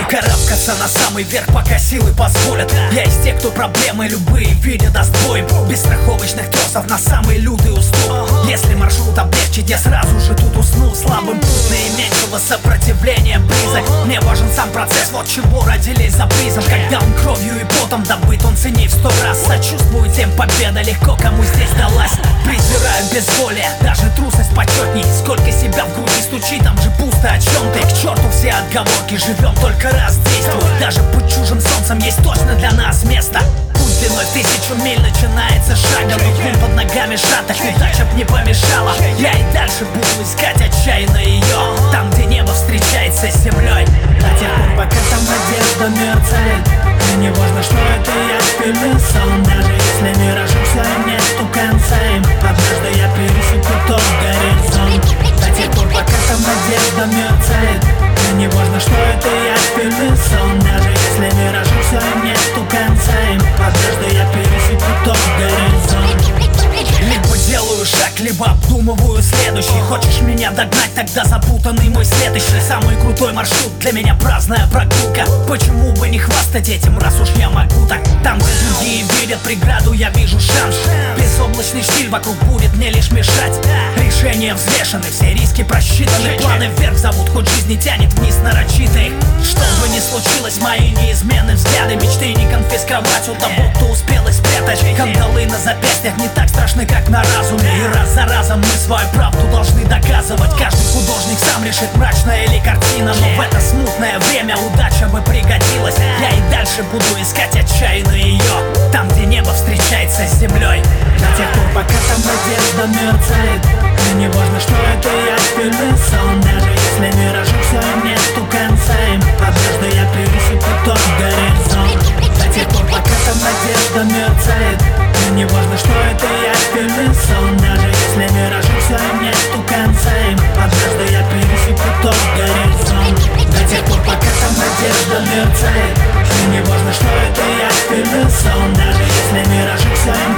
Карабкаться на самый верх, пока силы позволят. Я из тех, кто проблемы любые видя даст бой. Без страховочных тросов на самый лютый уступ. Если маршрут облегчить, я сразу же тут уснул. Слабым путь наименьшего сопротивления близок. Мне важен сам процесс, вот чего родились за призом. Когда он кровью и потом добыт, он ценней в 100 раз. Сочувствую тем, победа легко кому здесь далась. Презираю безволие, даже трусость почетней. Сколько себя в груди стучит, там же пусто, о чем ты? К черту все отговорки, живем только раз, действуй. Даже под чужим солнцем есть точно для нас место. Путь длиной в 1000 миль начинается шагом. И под ногами шаток, удача б не помешала. Я и дальше буду искать отчаянно ее там, где небо встречается с землей. До тех пор, пока там надежда мерцает. И не важно, что это я впервые сон. Даже если мир ошибся, нету конца им. Однажды я пересеку тот горизонт. До тех пор, пока там надежда мерцает. И не важно, что это я впервые сон. Даже если мир ошибся, нету конца им. Однажды я пересеку тот горизонт. Либо делаю шаг, либо обдумываю следующий. Хочешь меня догнать, тогда запутанный мой следующий. Самый крутой маршрут для меня праздная прогулка. Почему бы не хвастать этим, раз уж я могу так? Там, где другие видят преграду, я вижу шанс. Безоблачный штиль вокруг будет мне лишь мешать. Решения взвешены, все риски просчитаны. Планы вверх зовут, хоть жизнь не тянет вниз нарочитый. Что бы ни случилось, мои неизменные взгляды. Мечты не конфисковать у того, кто успел их спрятать. Кандалы на запястьях не так страшны, как на разуме. И раз за разом мы свою правду должны доказывать. Каждый художник сам решит, мрачная или картина. Но в это смутное время удача бы пригодилась. Я и дальше буду искать отчаянно ее там, где небо встречается с землей. До тех пор, пока там надежда мерцает. И не важно, что это я впервые сон. Даже если мир ошибся, нету конца им. Однажды я пересеку тот горизонт. До тех пор, пока там надежда мерцает. И не важно, что это я впервые сон. Даже если мир ошибся, нету конца им. Однажды я пересеку тот горизонт. До тех пор, пока там надежда мерцает. И не важно, что это я впервые сон. Даже если мир ошибся,